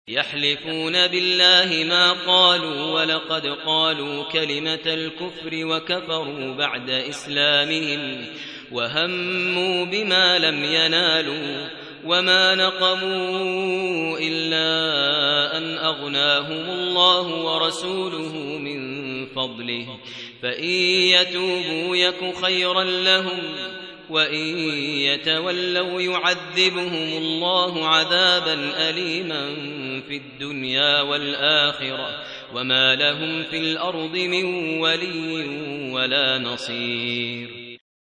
يحلفون بالله ما قالوا ولقد قالوا كلمة الكفر وكفروا بعد إسلامهم وهموا بما لم ينالوا وما نقموا إلا أن أغناهم الله ورسوله من فضله فإن يتوبوا يك خيرا لهم وإن يتولوا يعذبهم الله عذابا أليما في الدنيا والآخرة وما لهم في الأرض من ولي ولا نصير.